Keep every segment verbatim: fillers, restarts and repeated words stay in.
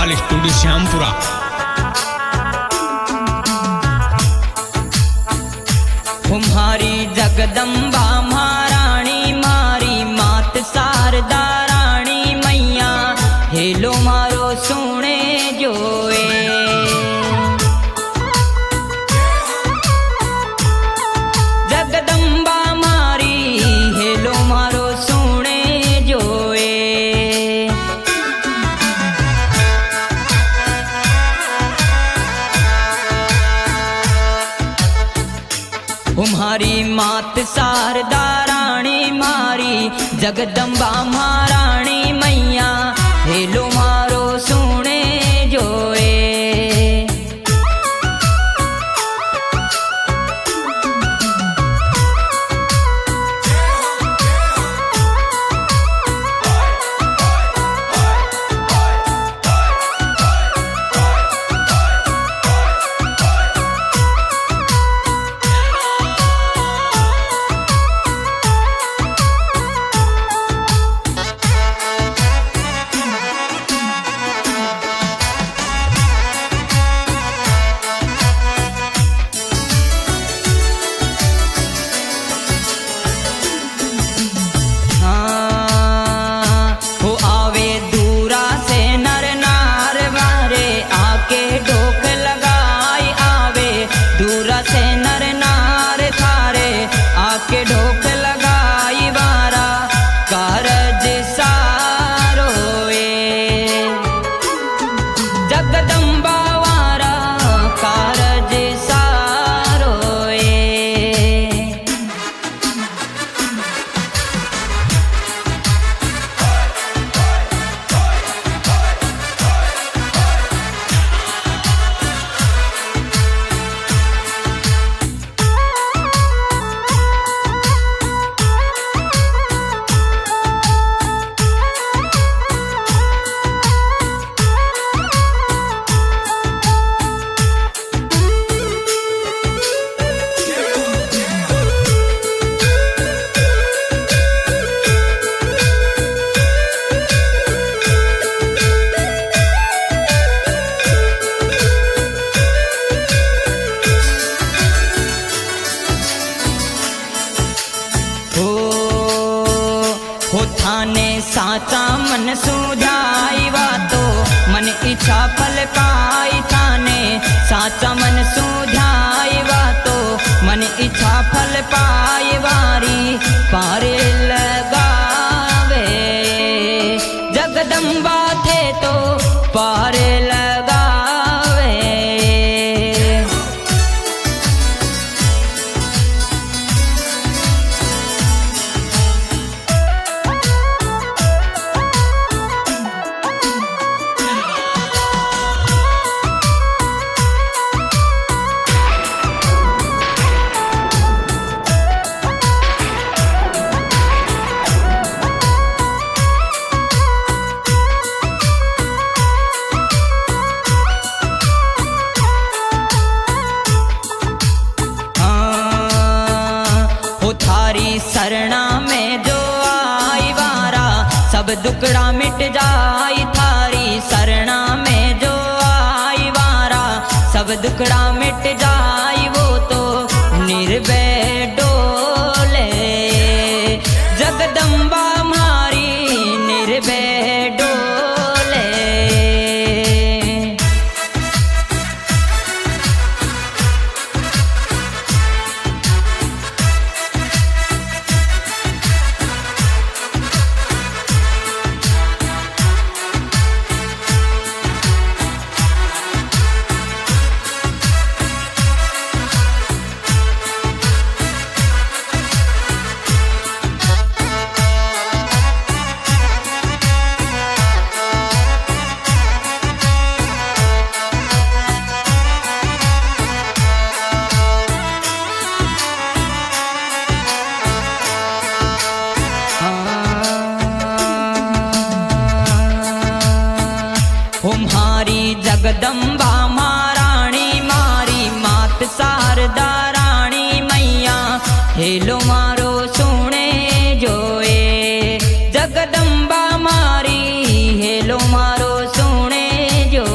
Gopal studio Shyampura. तुम्हारी जगदम्बा महारानी मारी मात शारदा रानी मैया हेलो मारो सुने जोए। जगदम्बा मारी हेलो मारो सुने जोए। तुम्हारी मात शारदा रानी मारी जगदम्बा महारानी मैया हेलो मारो सुने जोए। के ढोक लगाई बारा कारज सारोए। जगदम्बा वारा कारज सारोए। हो थाने साचा मन सुझाई वातो मन इच्छा फल पाई। थाने साचा मन सुझाई वातो मन इच्छा फल पाई। वारी पारे लगावे जगदम्बा थे तो पारे लगावे। शरणा में जो आई वारा सब दुखड़ा मिट जाई। थारी शरणा में जो आई वारा सब दुखड़ा मिट जाई। वो तो निर्भय डोले जगदम्बा मारी निर्भय डोले। तुम्हारी जगदम्बा महारानी मारी मात शारदा रानी मैया हेलो मारो सुने जोए। जगदम्बा मारी हेलो मारो सुने जो।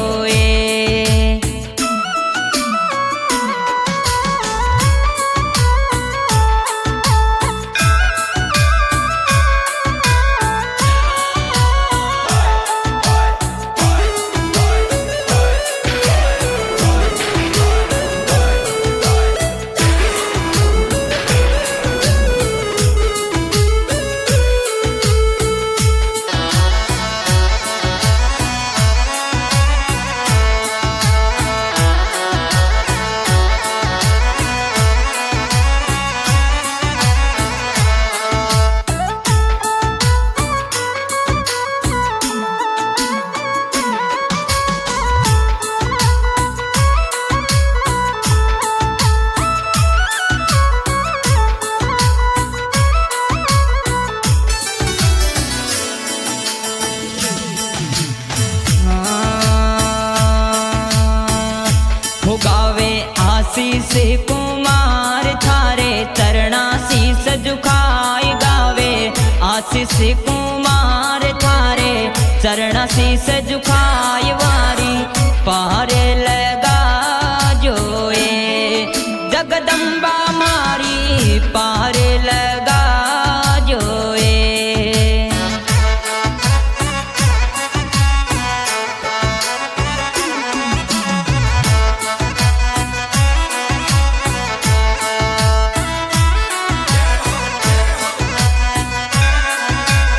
कुमार थारे चरणा शीस झुकाए गावे। आशीष कुमार थारे चरणा शीस झुकाए वारी पहरे लगा जोए। जगदम्बा मारी पहरे लगा जोए।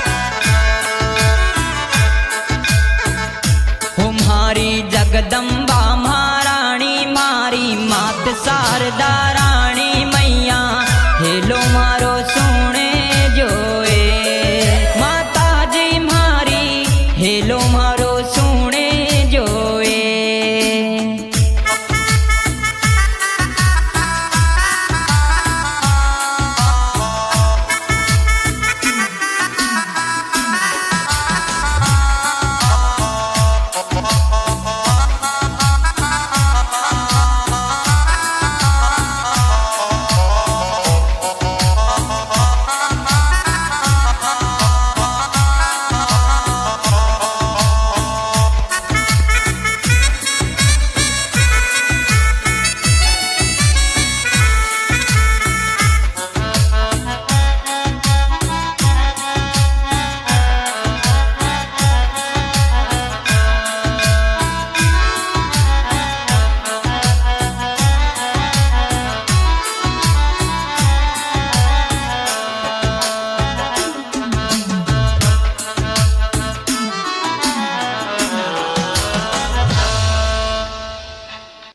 जगदम्बा